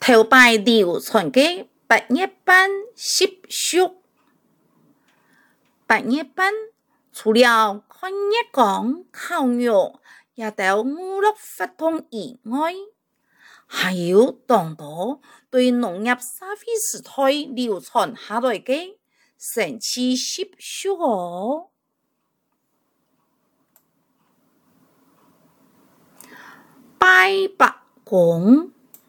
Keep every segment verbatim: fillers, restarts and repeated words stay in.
头摆流传嘅八月班习俗。八月班除了看月光、烤肉，也到娛樂活動以外，還有當多對農業社會時代流傳下來嘅神奇習俗哦。拜白公，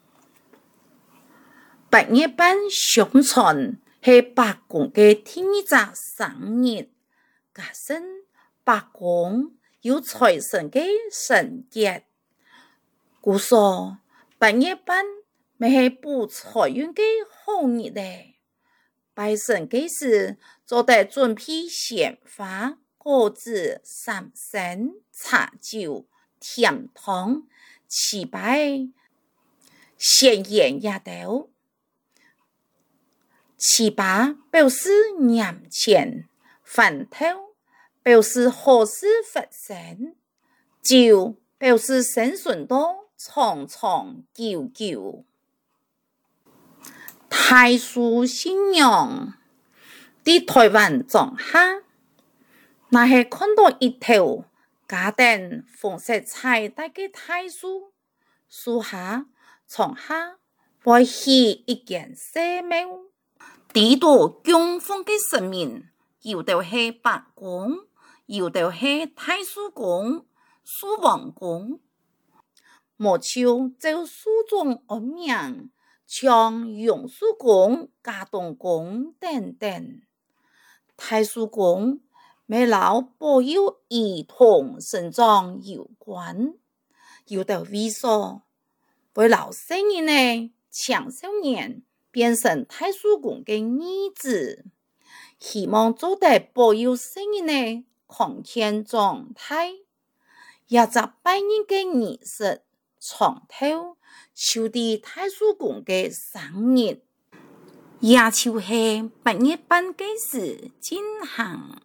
八月班相傳係白公嘅第一個生日，加上白公有財神嘅神節，故說八月班咪係補財運嘅好日咧。拜神嘅時，做得準備鮮花、果子、三牲、茶酒、甜湯、糍粑、鮮鹽也豆。糍粑表示年前，飯頭表示好事發生，酒表示生順多，長長久久。大樹新娘喺台灣種下，那係看到一頭家頂紅色彩帶嘅大樹，樹下從下會起一間小廟。地度供奉嘅神明，有的係白公，有的係太叔公、樹王公。莫像就樹中安名，像榕樹公、家東公等等。太叔公咪老保佑兒童成長有關，有的為說為老生人呢青少年變成太叔公嘅兒子，希望做得保佑生人嘅康健狀態，也就拜年嘅儀式從頭就地太叔公嘅生日，也就係八月班嘅時進行。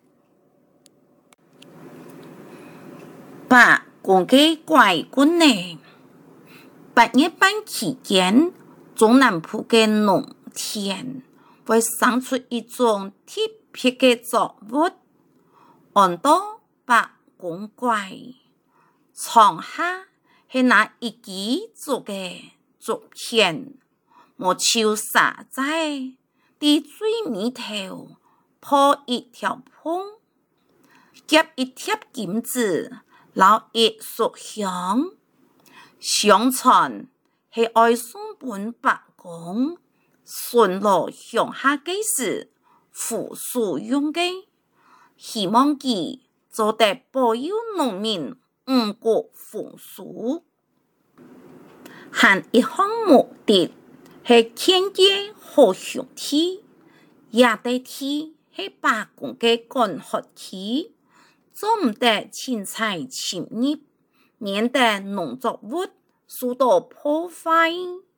白公嘅乖棍呢，八月班期間，中南部嘅農田會生出一種特別嘅作物，按到白公乖，床下係拿一支做嘅竹片，莫像沙仔喺最尾頭鋪一條縫，夾一貼金子，撈一束香，相傳係愛送本白公順路鄉下嘅時扶樹用嘅，希望佢做得保佑農民五穀豐收。還一項目的係獻祭好兄弟，也得替係白公嘅乾活期，做唔得凊彩侵入，免得農作物受到破壞。